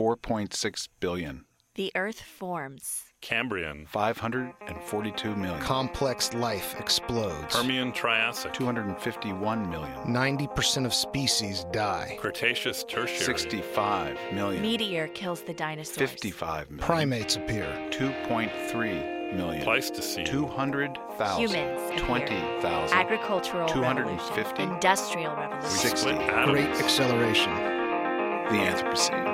4.6 billion. The Earth forms. Cambrian. 542 million. Complex life explodes. Permian Triassic. 251 million. 90% of species die. Cretaceous Tertiary. 65 million. Meteor kills the dinosaurs. 55 million. Primates appear. 2.3 million. Pleistocene. 200,000. Humans appear. 20,000. Agricultural 250. revolution. Industrial revolution. 60. Split atoms. Great acceleration. The Anthropocene.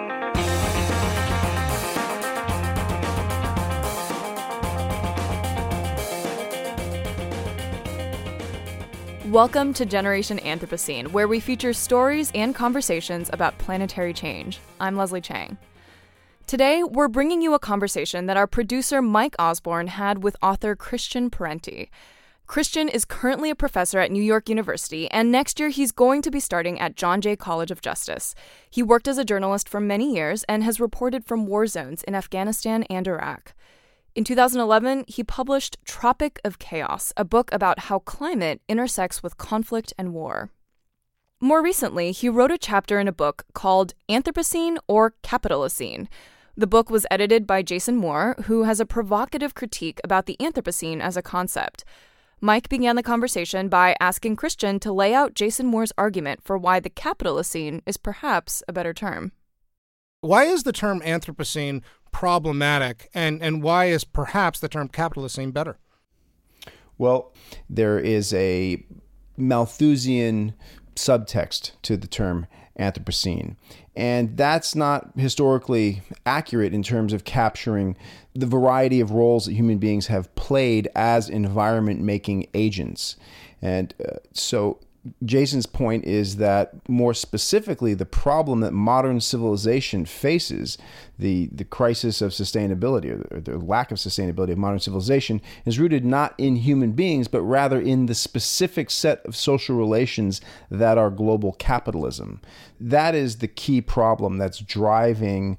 Welcome to Generation Anthropocene, where we feature stories and conversations about planetary change. I'm Leslie Chang. Today, we're bringing you a conversation that our producer Mike Osborne had with author Christian Parenti. Christian is currently a professor at New York University, and next year he's going to be starting at John Jay College of Justice. He worked as a journalist for many years and has reported from war zones in Afghanistan and Iraq. In 2011, he published Tropic of Chaos, a book about how climate intersects with conflict and war. More recently, he wrote a chapter in a book called Anthropocene or Capitalocene. The book was edited by Jason Moore, who has a provocative critique about the Anthropocene as a concept. Mike began the conversation by asking Christian to lay out Jason Moore's argument for why the Capitalocene is perhaps a better term. Why is the term Anthropocene problematic, and why is perhaps the term Capitalocene better? Well, there is a Malthusian subtext to the term Anthropocene, and that's not historically accurate in terms of capturing the variety of roles that human beings have played as environment-making agents. And so Jason's point is that more specifically, the problem that modern civilization faces, the crisis of sustainability or the lack of sustainability of modern civilization, is rooted not in human beings, but rather in the specific set of social relations that are global capitalism. That is the key problem that's driving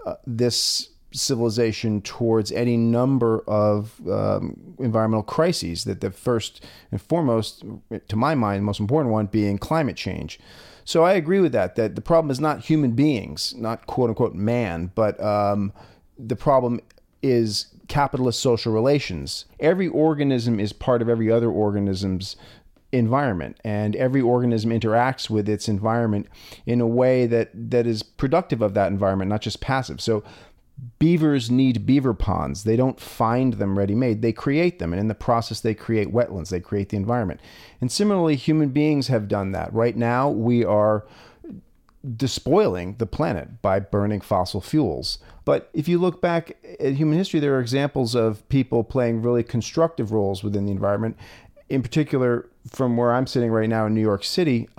this civilization towards any number of environmental crises, that the first and foremost, to my mind, most important one being climate change. So I agree with that the problem is not human beings, not quote unquote man, but the problem is capitalist social relations. Every organism is part of every other organism's environment, and every organism interacts with its environment in a way that is productive of that environment, not just passive. So beavers need beaver ponds. They don't find them ready-made. They create them. And in the process, they create wetlands. They create the environment. And similarly, human beings have done that. Right now, we are despoiling the planet by burning fossil fuels. But if you look back at human history, there are examples of people playing really constructive roles within the environment. In particular, from where I'm sitting right now in New York City,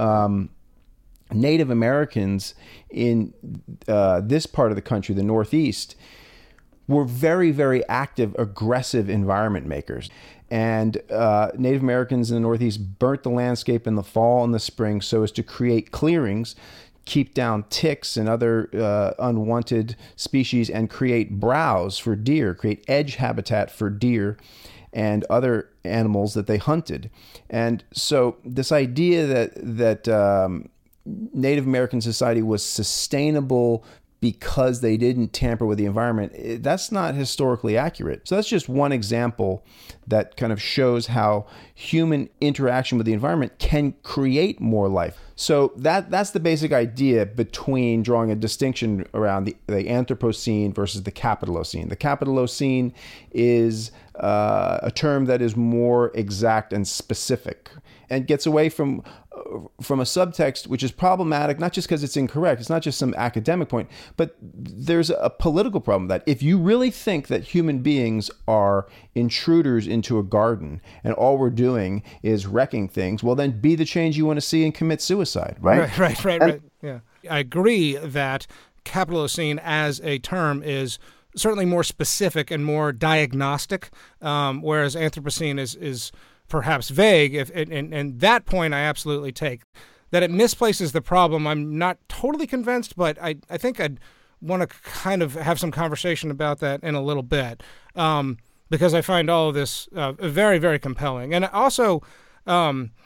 Native Americans in this part of the country, the Northeast, were very, very active, aggressive environment makers. And Native Americans in the Northeast burnt the landscape in the fall and the spring so as to create clearings, keep down ticks and other unwanted species, and create browse for deer, create edge habitat for deer and other animals that they hunted. And so this idea that Native American society was sustainable because they didn't tamper with the environment, that's not historically accurate. So that's just one example that kind of shows how human interaction with the environment can create more life. So that's the basic idea between drawing a distinction around the Anthropocene versus the Capitalocene. The Capitalocene is a term that is more exact and specific and gets away from a subtext which is problematic, not just because it's incorrect. It's not just some academic point, but there's a political problem with that. If you really think that human beings are intruders into a garden and all we're doing is wrecking things, well, then be the change you want to see and commit suicide, right? Right. Yeah. I agree that Capitalocene as a term is certainly more specific and more diagnostic, whereas Anthropocene is perhaps vague, and that point I absolutely take. That it misplaces the problem, I'm not totally convinced, but I think I'd want to kind of have some conversation about that in a little bit, because I find all of this very, very compelling. And also,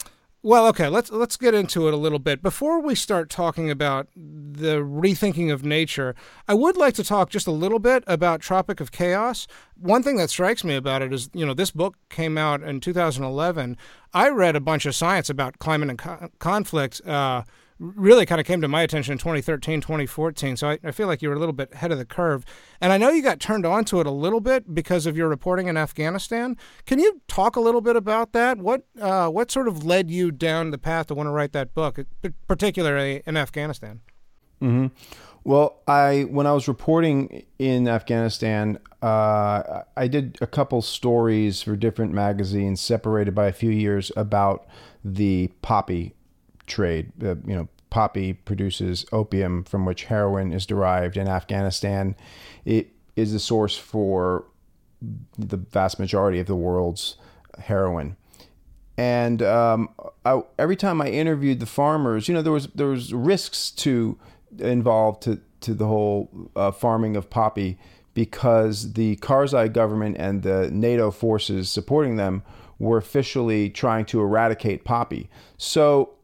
Well, okay, let's get into it a little bit. Before we start talking about the rethinking of nature, I would like to talk just a little bit about Tropic of Chaos. One thing that strikes me about it is, this book came out in 2011. I read a bunch of science about climate and conflict, really kind of came to my attention in 2013, 2014. So I feel like you were a little bit ahead of the curve. And I know you got turned on to it a little bit because of your reporting in Afghanistan. Can you talk a little bit about that? What sort of led you down the path to want to write that book, particularly in Afghanistan? Mm-hmm. Well, when I was reporting in Afghanistan, I did a couple stories for different magazines separated by a few years about the poppy trade. Poppy produces opium from which heroin is derived in Afghanistan. It is the source for the vast majority of the world's heroin. And every time I interviewed the farmers, there was risks involved to the whole farming of poppy, because the Karzai government and the NATO forces supporting them were officially trying to eradicate poppy. So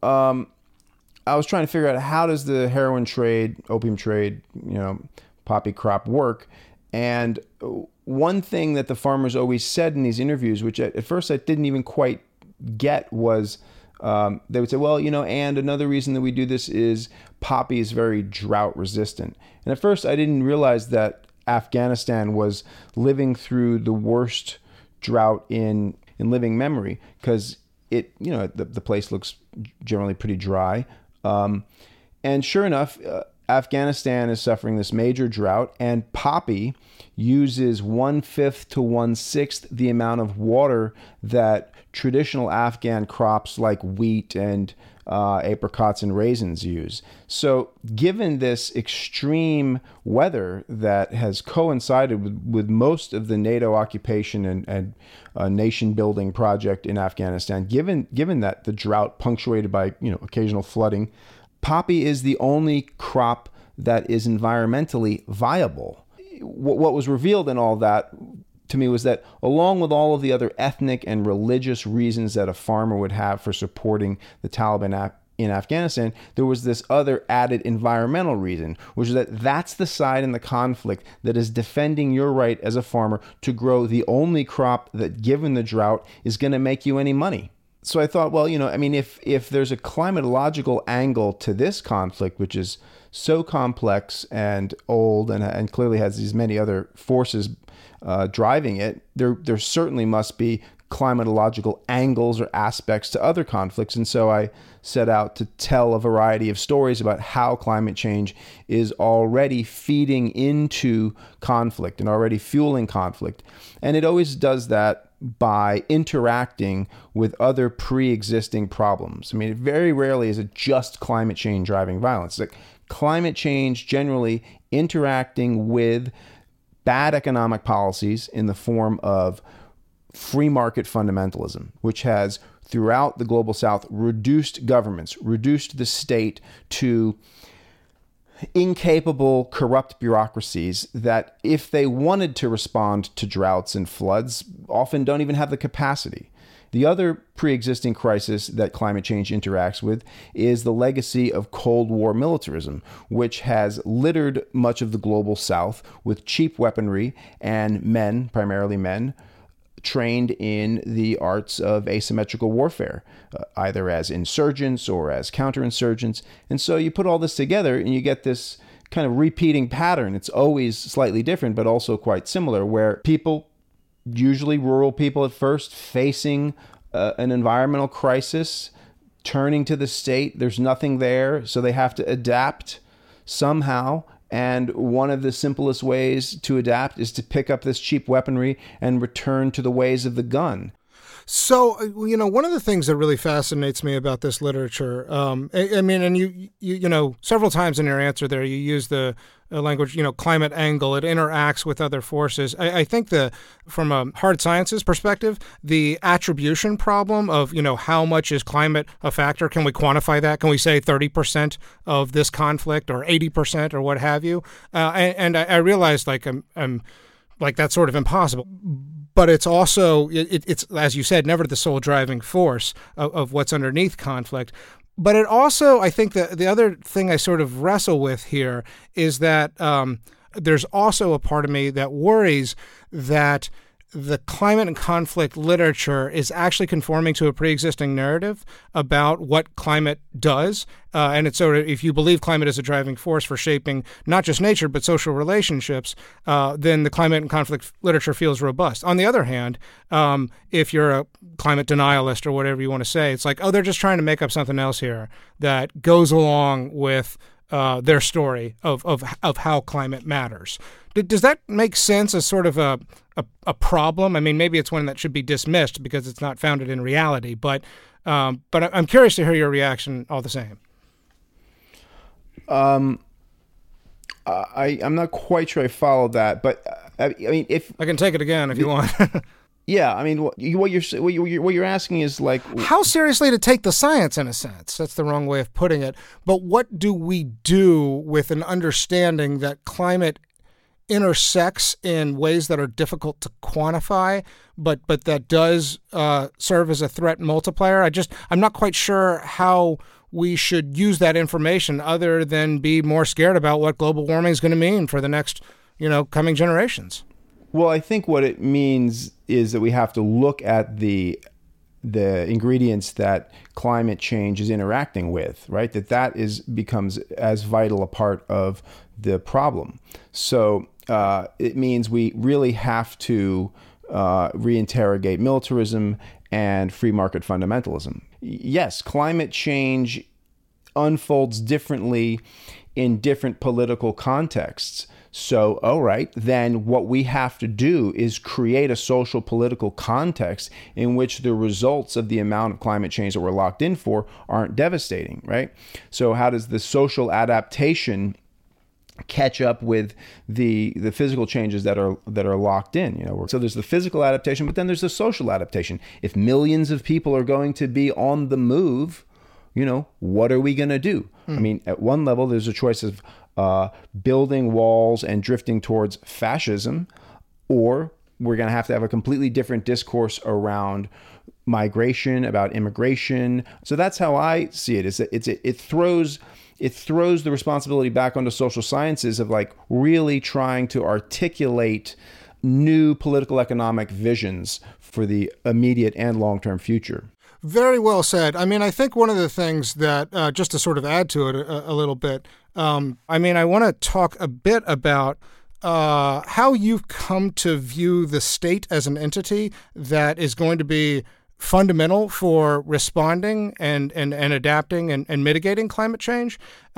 I was trying to figure out, how does the heroin trade, opium trade, poppy crop work? And one thing that the farmers always said in these interviews, which at first I didn't even quite get, was they would say, well, and another reason that we do this is poppy is very drought resistant. And at first I didn't realize that Afghanistan was living through the worst drought in living memory, because the place looks generally pretty dry. And sure enough, Afghanistan is suffering this major drought, and poppy uses 1/5 to 1/6 the amount of water that traditional Afghan crops like wheat and apricots and raisins use. So given this extreme weather that has coincided with most of the NATO occupation and nation building project in Afghanistan, given that the drought punctuated by occasional flooding, poppy is the only crop that is environmentally viable. What was revealed in all that to me was that, along with all of the other ethnic and religious reasons that a farmer would have for supporting the Taliban in Afghanistan, there was this other added environmental reason, which is that that's the side in the conflict that is defending your right as a farmer to grow the only crop that, given the drought, is going to make you any money. So I thought, well, if there's a climatological angle to this conflict, which is so complex and old and clearly has these many other forces driving it, there certainly must be climatological angles or aspects to other conflicts. And so I set out to tell a variety of stories about how climate change is already feeding into conflict and already fueling conflict. And it always does that by interacting with other pre-existing problems. Very rarely is it just climate change driving violence. Like climate change generally interacting with bad economic policies in the form of free market fundamentalism, which has throughout the global south reduced governments, reduced the state to incapable, corrupt bureaucracies that, if they wanted to respond to droughts and floods, often don't even have the capacity. The other pre-existing crisis that climate change interacts with is the legacy of Cold War militarism, which has littered much of the global south with cheap weaponry and men, primarily men, trained in the arts of asymmetrical warfare, either as insurgents or as counterinsurgents. And so you put all this together and you get this kind of repeating pattern. It's always slightly different, but also quite similar, where people, usually rural people at first, facing an environmental crisis, turning to the state. There's nothing there, so they have to adapt somehow. And one of the simplest ways to adapt is to pick up this cheap weaponry and return to the ways of the gun. So, one of the things that really fascinates me about this literature, and you several times in your answer there, you use the language, climate angle. It interacts with other forces. I think from a hard sciences perspective, the attribution problem of, how much is climate a factor? Can we quantify that? Can we say 30% of this conflict or 80% or what have you? And I realized I'm like that's sort of impossible. but it's also, it's, as you said, never the sole driving force of what's underneath conflict. But it also, I think that the other thing I sort of wrestle with here is that there's also a part of me that worries that the climate and conflict literature is actually conforming to a pre-existing narrative about what climate does. And it's sort of, if you believe climate is a driving force for shaping not just nature, but social relationships, then the climate and conflict literature feels robust. On the other hand, if you're a climate denialist or whatever you want to say, it's like, oh, they're just trying to make up something else here that goes along with their story of how climate matters. Does that make sense as sort of a problem? I mean, maybe it's one that should be dismissed because it's not founded in reality, but I'm curious to hear your reaction all the same. I'm not quite sure I followed that, but I mean, if I can take it again if you want. Yeah, I mean, what you're asking is like how seriously to take the science, in a sense. That's the wrong way of putting it. But what do we do with an understanding that climate intersects in ways that are difficult to quantify, but that does serve as a threat multiplier? I'm not quite sure how we should use that information other than be more scared about what global warming is going to mean for the next, coming generations. Well, I think what it means is that we have to look at the ingredients that climate change is interacting with, right? That becomes as vital a part of the problem. So it means we really have to reinterrogate militarism and free market fundamentalism. Yes, climate change unfolds differently in different political contexts. So, all right, then what we have to do is create a social political context in which the results of the amount of climate change that we're locked in for aren't devastating, right? So how does the social adaptation catch up with the physical changes that are locked in? So there's the physical adaptation, but then there's the social adaptation. If millions of people are going to be on the move, what are we going to do? I mean, at one level, there's a choice of building walls and drifting towards fascism, or we're going to have a completely different discourse around migration, about immigration. So that's how I see it. It throws the responsibility back onto social sciences of like really trying to articulate new political economic visions for the immediate and long-term future. Very well said. I mean, I think one of the things that, just to sort of add to it a little bit, I want to talk a bit about how you've come to view the state as an entity that is going to be fundamental for responding and adapting and mitigating climate change.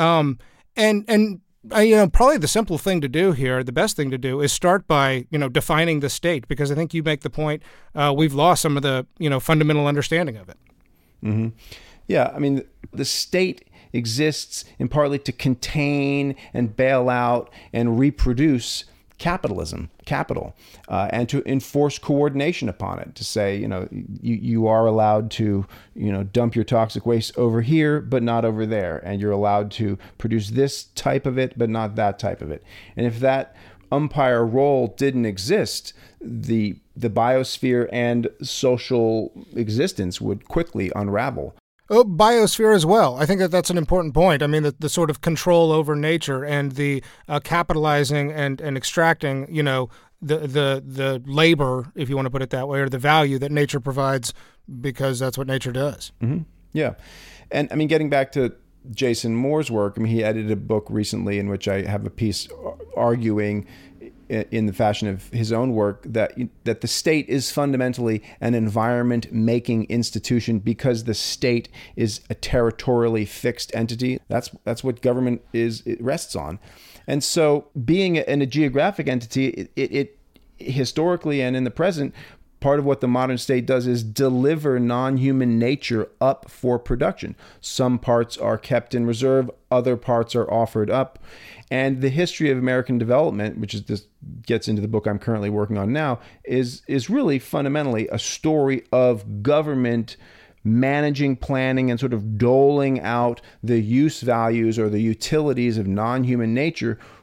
Probably the simple thing to do here, the best thing to do, is start by, defining the state, because I think you make the point we've lost some of the, fundamental understanding of it. Mm-hmm. Yeah, I mean, the state exists in partly to contain and bail out and reproduce capital, and to enforce coordination upon it, to say, you are allowed to, dump your toxic waste over here, but not over there. And you're allowed to produce this type of it, but not that type of it. And if that umpire role didn't exist, the biosphere and social existence would quickly unravel. Oh, biosphere as well. I think that's an important point. I mean, the sort of control over nature and the capitalizing and extracting, the labor, if you want to put it that way, or the value that nature provides, because that's what nature does. Mm-hmm. Yeah. And I mean, getting back to Jason Moore's work, I mean, he edited a book recently in which I have a piece arguing in the fashion of his own work that the state is fundamentally an environment-making institution because the state is a territorially fixed entity. That's what government is. It rests on. And so being a geographic entity, it historically and in the present, part of what the modern state does is deliver non-human nature up for production. Some parts are kept in reserve, other parts are offered up. And the history of American development, which gets into the book I'm currently working on now, is really fundamentally a story of government managing, planning, and sort of doling out the use values or the utilities of non-human nature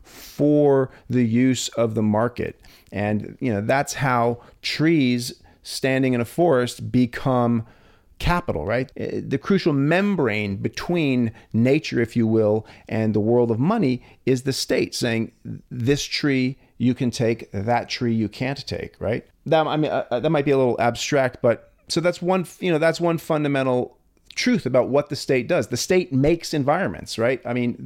for the use of the market. And, that's how trees standing in a forest become capital, right? The crucial membrane between nature, if you will, and the world of money is the state saying, this tree you can take, that tree you can't take, right? That might be a little abstract, but so that's one fundamental truth about what the state does. The state makes environments, right? I mean,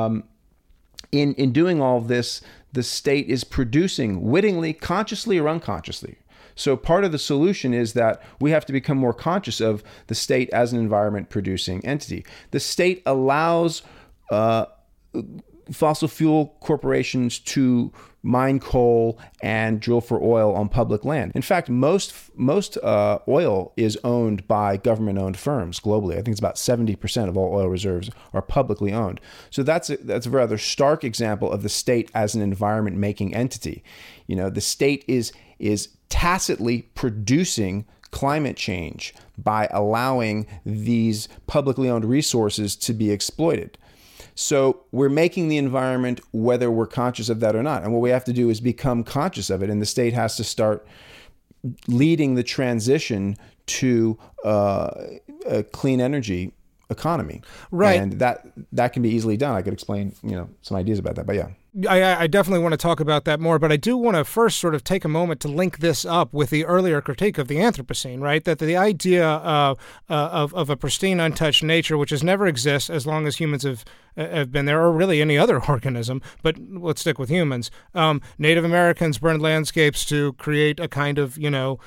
in doing all of this, the state is producing wittingly, consciously or unconsciously. So part of the solution is that we have to become more conscious of the state as an environment producing entity. The state allows fossil fuel corporations to mine coal and drill for oil on public land. In fact, most oil is owned by government-owned firms globally. I think it's about 70% of all oil reserves are publicly owned. So that's a rather stark example of the state as an environment-making entity. The state is tacitly producing climate change by allowing these publicly owned resources to be exploited. So we're making the environment whether we're conscious of that or not. And what we have to do is become conscious of it. And the state has to start leading the transition to a clean energy economy. Right. And that can be easily done. I could explain, some ideas about that, but yeah. I definitely want to talk about that more, but I do want to first sort of take a moment to link this up with the earlier critique of the Anthropocene, right? That the idea of a pristine, untouched nature, which has never existed as long as humans have been there, or really any other organism, but let's stick with humans. Native Americans burned landscapes to create a kind of,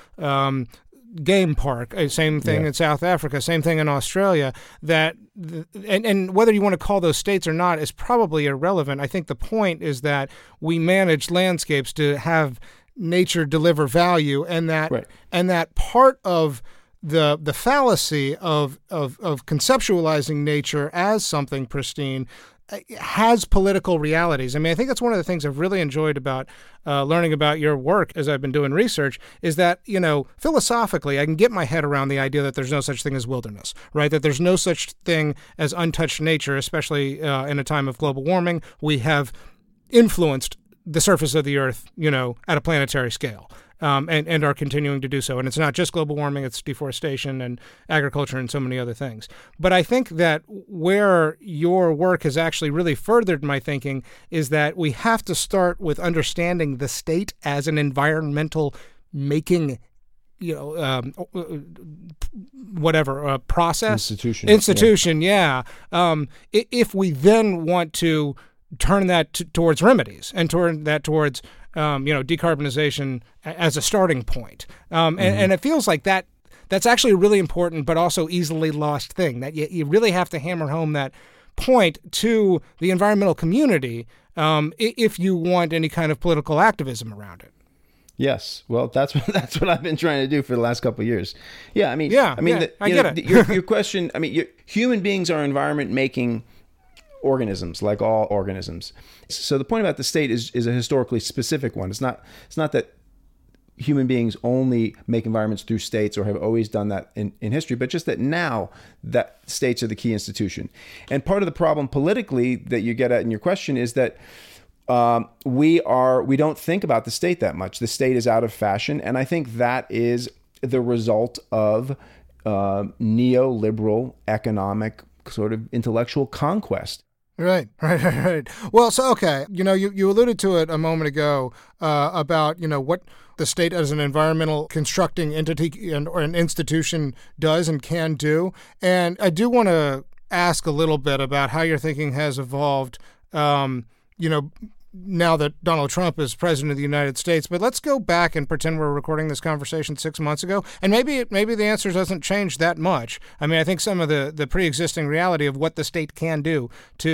game park. Same thing in South Africa, same thing in Australia. And whether you want to call those states or not is probably irrelevant. I think the point is that we manage landscapes to have nature deliver value, and that part of the fallacy of conceptualizing nature as something pristine has political realities. I mean, I think that's one of the things I've really enjoyed about learning about your work as I've been doing research is that, philosophically, I can get my head around the idea that there's no such thing as wilderness, right? That there's no such thing as untouched nature, especially in a time of global warming. We have influenced the surface of the Earth, at a planetary scale. And are continuing to do so. And it's not just global warming, it's deforestation and agriculture and so many other things. But I think that where your work has actually really furthered my thinking is that we have to start with understanding the state as an environmental making process. Institution, yeah. If we then want to turn that towards remedies and turn that towards decarbonization as a starting point. And it feels like that's actually a really important but also easily lost thing, that you really have to hammer home that point to the environmental community if you want any kind of political activism around it. Yes. Well, that's what I've been trying to do for the last couple of years. Yeah. I get it. Your question, human beings are environment-making organisms, like all organisms. So the point about the state is a historically specific one. It's not that human beings only make environments through states or have always done that in history, but just that now that states are the key institution. And part of the problem politically that you get at in your question is that we don't think about the state that much. The state is out of fashion, and I think that is the result of neoliberal economic sort of intellectual conquest. Right. Well, so, okay, you alluded to it a moment ago about, what the state as an environmental constructing entity or an institution does and can do. And I do want to ask a little bit about how your thinking has evolved, now that Donald Trump is president of the United States. But let's go back and pretend we're recording this conversation 6 months ago. And maybe the answer doesn't change that much. I mean, I think some of the pre-existing reality of what the state can do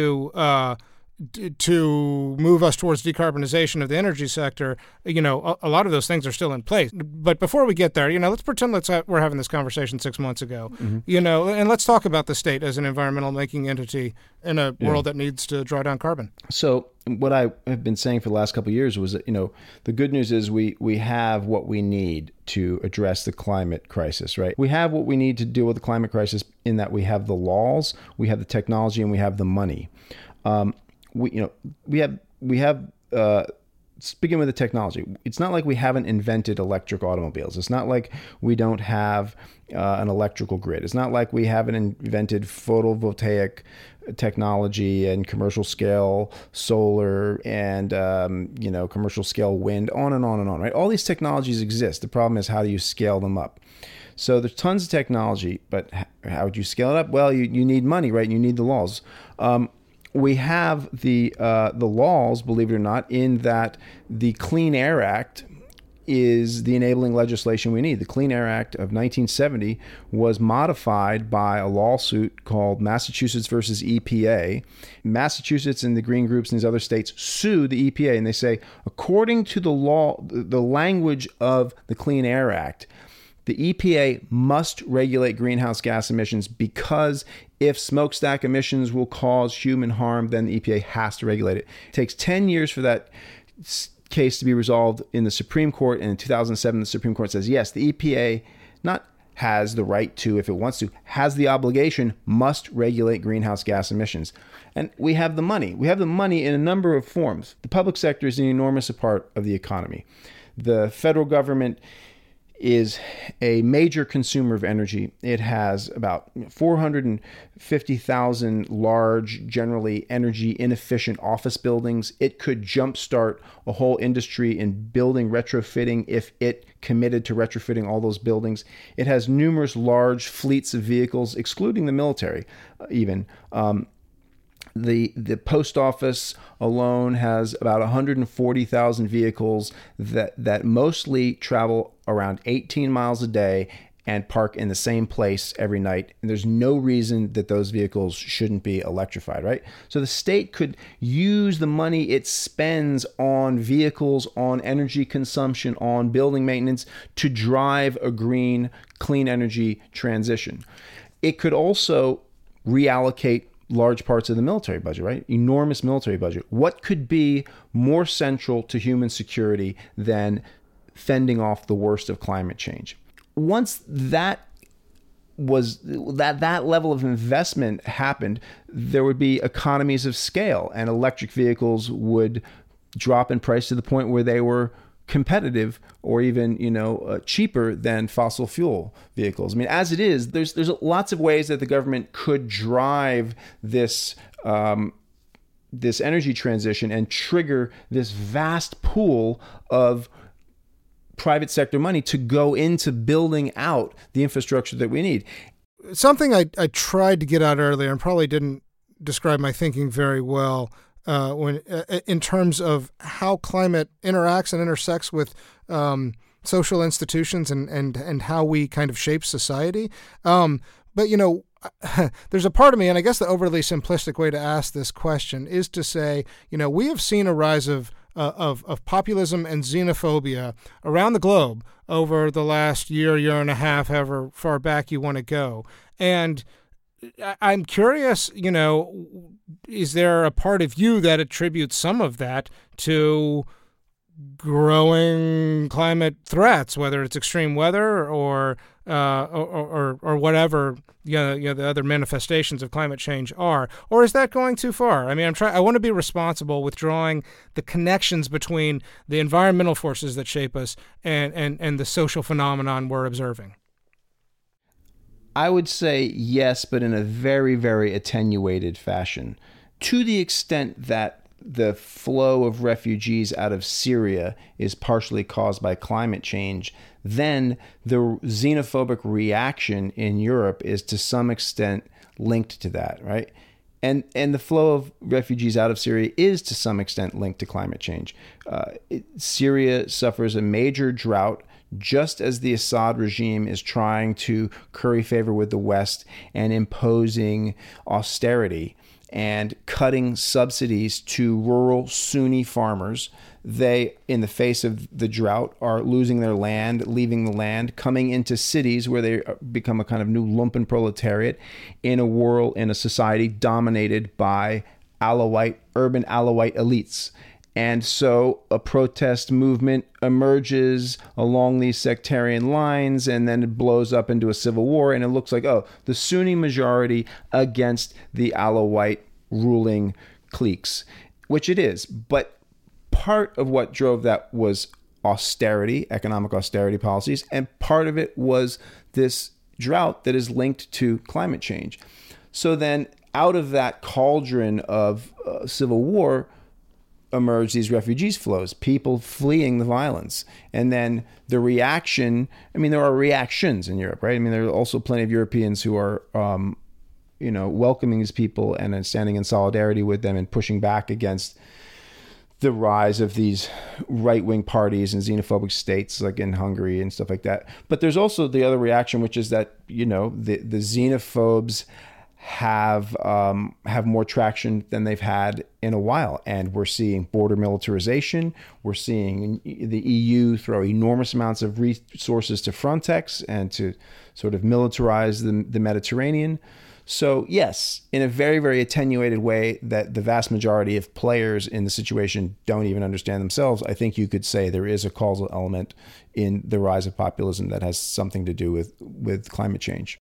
to move us towards decarbonization of the energy sector, a lot of those things are still in place. But before we get there, let's pretend we're having this conversation 6 months ago, and let's talk about the state as an environmental making entity in a world that needs to draw down carbon. So what I have been saying for the last couple of years was that, the good news is we have what we need to address the climate crisis, right? We have what we need to deal with the climate crisis in that we have the laws, we have the technology, and we have the money. We have we have, speaking with the technology, it's not like we haven't invented electric automobiles. It's not like we don't have an electrical grid. It's not like we haven't invented photovoltaic technology and commercial scale solar and, commercial scale wind, on and on and on, right? All these technologies exist. The problem is, how do you scale them up? So there's tons of technology, but how would you scale it up? Well, you need money, right? You need the laws. We have the laws, believe it or not, in that the Clean Air Act is the enabling legislation we need. The Clean Air Act of 1970 was modified by a lawsuit called Massachusetts versus EPA. Massachusetts and the green groups in these other states sued the EPA, and they say, according to the law, the language of the Clean Air Act, the EPA must regulate greenhouse gas emissions, because if smokestack emissions will cause human harm, then the EPA has to regulate it. It takes 10 years for that case to be resolved in the Supreme Court. And in 2007, the Supreme Court says, yes, the EPA not has the right to, if it wants to, has the obligation, must regulate greenhouse gas emissions. And we have the money. We have the money in a number of forms. The public sector is an enormous part of the economy. The federal government is a major consumer of energy. It has about 450,000 large, generally energy inefficient office buildings. It could jumpstart a whole industry in building retrofitting if it committed to retrofitting all those buildings. It has numerous large fleets of vehicles, excluding the military even. The post office alone has about 140,000 vehicles that mostly travel around 18 miles a day and park in the same place every night. And there's no reason that those vehicles shouldn't be electrified, right? So the state could use the money it spends on vehicles, on energy consumption, on building maintenance to drive a green, clean energy transition. It could also reallocate large parts of the military budget, right? Enormous military budget. What could be more central to human security than fending off the worst of climate change? Once that level of investment happened, there would be economies of scale, and electric vehicles would drop in price to the point where they were competitive or even cheaper than fossil fuel vehicles. I mean, as it is, there's lots of ways that the government could drive this this energy transition and trigger this vast pool of private sector money to go into building out the infrastructure that we need. Something I tried to get out earlier and probably didn't describe my thinking very well, when in terms of how climate interacts and intersects with social institutions and how we kind of shape society. But there's a part of me, and I guess the overly simplistic way to ask this question is to say, we have seen a rise of populism and xenophobia around the globe over the last year and a half, however far back you want to go. And I'm curious, is there a part of you that attributes some of that to growing climate threats, whether it's extreme weather or whatever the other manifestations of climate change are, or is that going too far? I mean, I want to be responsible with drawing the connections between the environmental forces that shape us and the social phenomenon we're observing. I would say yes, but in a very, very attenuated fashion. To the extent that the flow of refugees out of Syria is partially caused by climate change, then the xenophobic reaction in Europe is to some extent linked to that, right? And the flow of refugees out of Syria is to some extent linked to climate change. Syria suffers a major drought, just as the Assad regime is trying to curry favor with the West and imposing austerity and cutting subsidies to rural Sunni farmers. They, in the face of the drought, are losing their land, leaving the land, coming into cities where they become a kind of new lumpen proletariat in a society dominated by urban Alawite elites. And so a protest movement emerges along these sectarian lines, and then it blows up into a civil war. And it looks like, the Sunni majority against the Alawite ruling cliques. which it is. But part of what drove that was austerity, economic austerity policies, and part of it was this drought that is linked to climate change. So then out of that cauldron of civil war emerged these refugees flows, people fleeing the violence. And then the reaction, I mean, there are reactions in Europe, right? I mean, there are also plenty of Europeans who are, welcoming these people and standing in solidarity with them and pushing back against the rise of these right-wing parties and xenophobic states like in Hungary and stuff like that. But there's also the other reaction, which is that, the xenophobes have more traction than they've had in a while. And we're seeing border militarization. We're seeing the EU throw enormous amounts of resources to Frontex and to sort of militarize the Mediterranean. So yes, in a very, very attenuated way that the vast majority of players in the situation don't even understand themselves, I think you could say there is a causal element in the rise of populism that has something to do with climate change.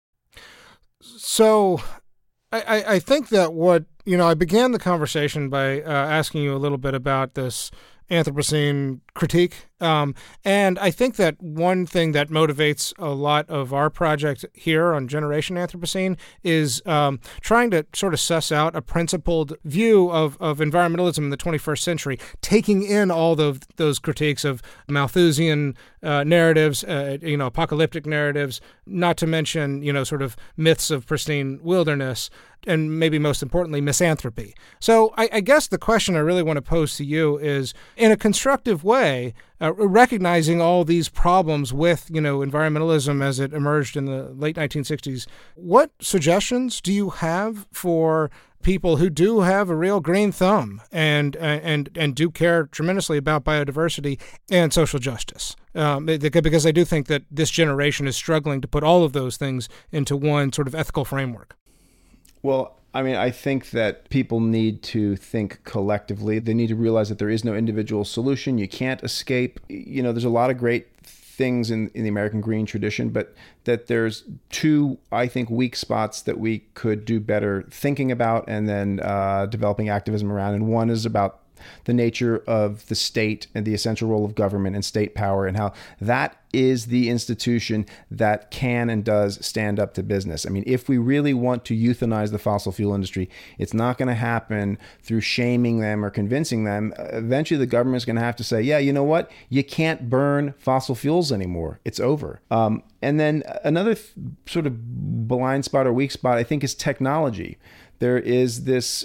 So I think that I began the conversation by asking you a little bit about this Anthropocene critique. And I think that one thing that motivates a lot of our project here on Generation Anthropocene is trying to sort of suss out a principled view of environmentalism in the 21st century, taking in all those critiques of Malthusian narratives, apocalyptic narratives, not to mention, sort of myths of pristine wilderness, and maybe most importantly, misanthropy. So I guess the question I really want to pose to you is, in a constructive way, recognizing all these problems with, environmentalism as it emerged in the late 1960s, what suggestions do you have for people who do have a real green thumb and do care tremendously about biodiversity and social justice? Because I do think that this generation is struggling to put all of those things into one sort of ethical framework. Well, I mean, I think that people need to think collectively. They need to realize that there is no individual solution. You can't escape. There's a lot of great things in the American green tradition, but that there's two, I think, weak spots that we could do better thinking about and then developing activism around. And one is about the nature of the state and the essential role of government and state power, and how that is the institution that can and does stand up to business. I mean, if we really want to euthanize the fossil fuel industry, it's not going to happen through shaming them or convincing them. Eventually, the government is going to have to say, yeah, you know what? You can't burn fossil fuels anymore. It's over. And then another sort of blind spot or weak spot, I think, is technology. There is this,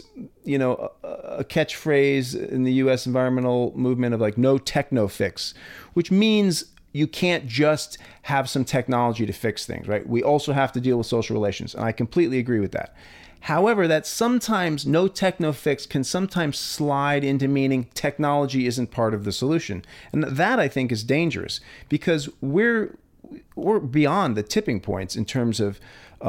a catchphrase in the U.S. environmental movement of like no techno fix, which means you can't just have some technology to fix things, right? We also have to deal with social relations. And I completely agree with that. However, that sometimes no techno fix can sometimes slide into meaning technology isn't part of the solution. And that, I think, is dangerous because we're beyond the tipping points in terms of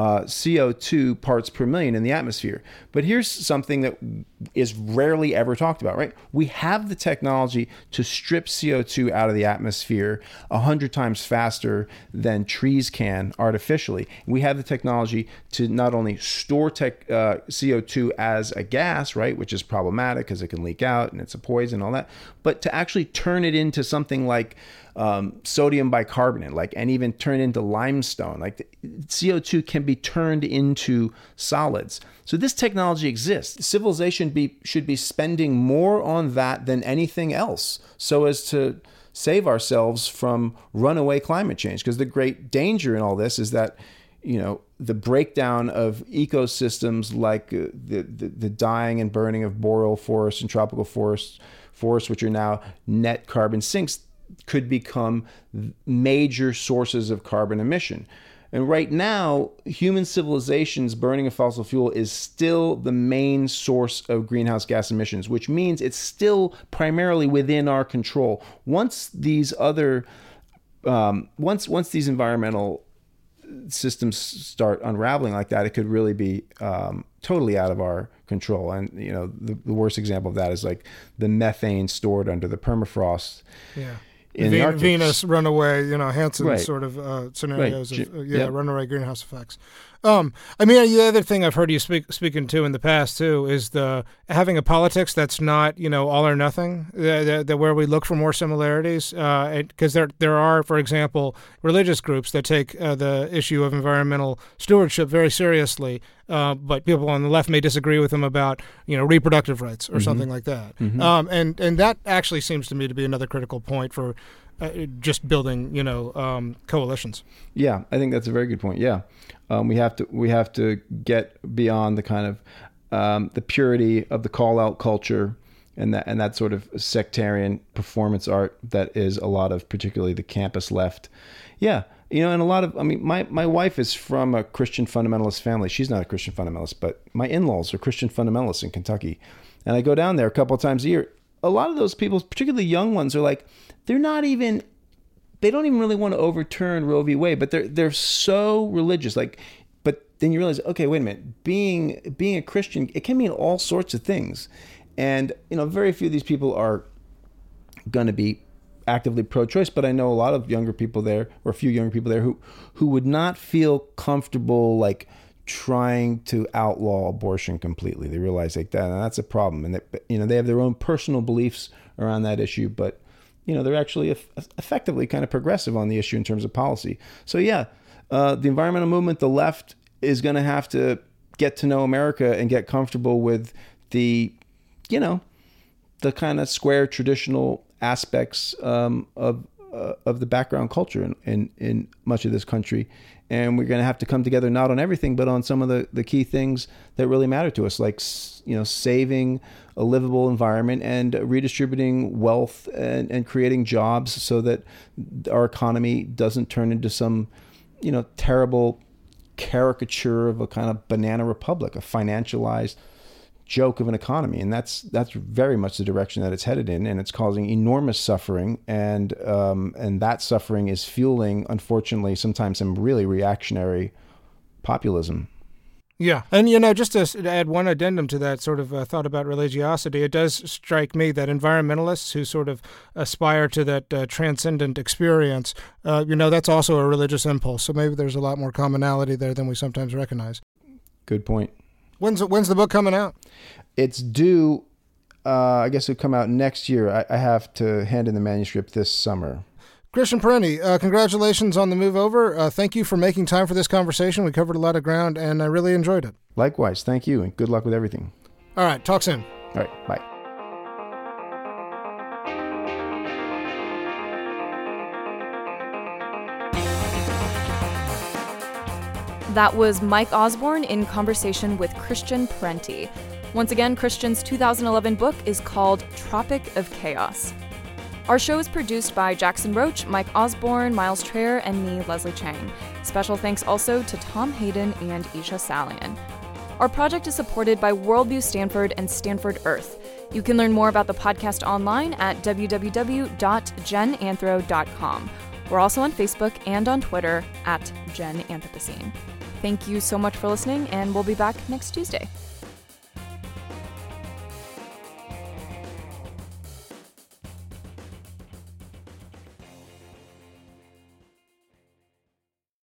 CO2 parts per million in the atmosphere. But here's something that is rarely ever talked about, right? We have the technology to strip CO2 out of the atmosphere 100 times faster than trees can artificially. We have the technology to not only store CO2 as a gas, right, which is problematic because it can leak out and it's a poison and all that, but to actually turn it into something like sodium bicarbonate, and even turn it into limestone. Like CO2 can be turned into solids. So this technology exists. Civilization should be spending more on that than anything else, so as to save ourselves from runaway climate change. Because the great danger in all this is that, the breakdown of ecosystems like the dying and burning of boreal forests and tropical forests, which are now net carbon sinks, could become major sources of carbon emission. And right now, human civilization's burning of fossil fuel is still the main source of greenhouse gas emissions, which means it's still primarily within our control. Once these environmental systems start unraveling like that, it could really be totally out of our control. And the worst example of that is like the methane stored under the permafrost. Yeah. In the Arctic. Venus runaway, Hansen right. sort of scenarios right. of runaway greenhouse effects. I mean, the other thing I've heard you speaking to in the past too is the having a politics that's not, all or nothing. The where we look for more similarities, because there are, for example, religious groups that take the issue of environmental stewardship very seriously, but people on the left may disagree with them about reproductive rights or something like that. And that actually seems to me to be another critical point for just building, coalitions. Yeah, I think that's a very good point. Yeah, we have to get beyond the kind of the purity of the call out culture and that sort of sectarian performance art that is a lot of particularly the campus left. Yeah, and a lot of my wife is from a Christian fundamentalist family. She's not a Christian fundamentalist, but my in-laws are Christian fundamentalists in Kentucky, and I go down there a couple of times a year. A lot of those people, particularly young ones, are like, they don't even really want to overturn Roe v. Wade, but they're so religious. But then you realize, okay, wait a minute, being a Christian, it can mean all sorts of things. And, very few of these people are going to be actively pro-choice, but I know a lot of younger people there, or a few younger people there who would not feel comfortable, trying to outlaw abortion completely. They realize that, and that's a problem. And they have their own personal beliefs around that issue, but they're actually effectively kind of progressive on the issue in terms of policy. So yeah, the environmental movement, the left, is going to have to get to know America and get comfortable with the the kind of square traditional aspects of the background culture in much of this country. And we're going to have to come together not on everything, but on some of the key things that really matter to us, like saving a livable environment and redistributing wealth and creating jobs so that our economy doesn't turn into some terrible caricature of a kind of banana republic, a financialized joke of an economy. And that's very much the direction that it's headed in, and it's causing enormous suffering, and that suffering is fueling, unfortunately, sometimes some really reactionary populism. Yeah. And, just to add one addendum to that sort of thought about religiosity, it does strike me that environmentalists who sort of aspire to that transcendent experience, that's also a religious impulse. So maybe there's a lot more commonality there than we sometimes recognize. Good point. When's the book coming out? It's due, I guess it'll come out next year. I have to hand in the manuscript this summer. Christian Parenti, congratulations on the move over. Thank you for making time for this conversation. We covered a lot of ground, and I really enjoyed it. Likewise. Thank you, and good luck with everything. All right. Talk soon. All right. Bye. That was Mike Osborne in conversation with Christian Parenti. Once again, Christian's 2011 book is called Tropic of Chaos. Our show is produced by Jackson Roach, Mike Osborne, Miles Traer, and me, Leslie Chang. Special thanks also to Tom Hayden and Isha Salian. Our project is supported by Worldview Stanford and Stanford Earth. You can learn more about the podcast online at www.genanthro.com. We're also on Facebook and on Twitter at GenAnthropocene. Thank you so much for listening, and we'll be back next Tuesday.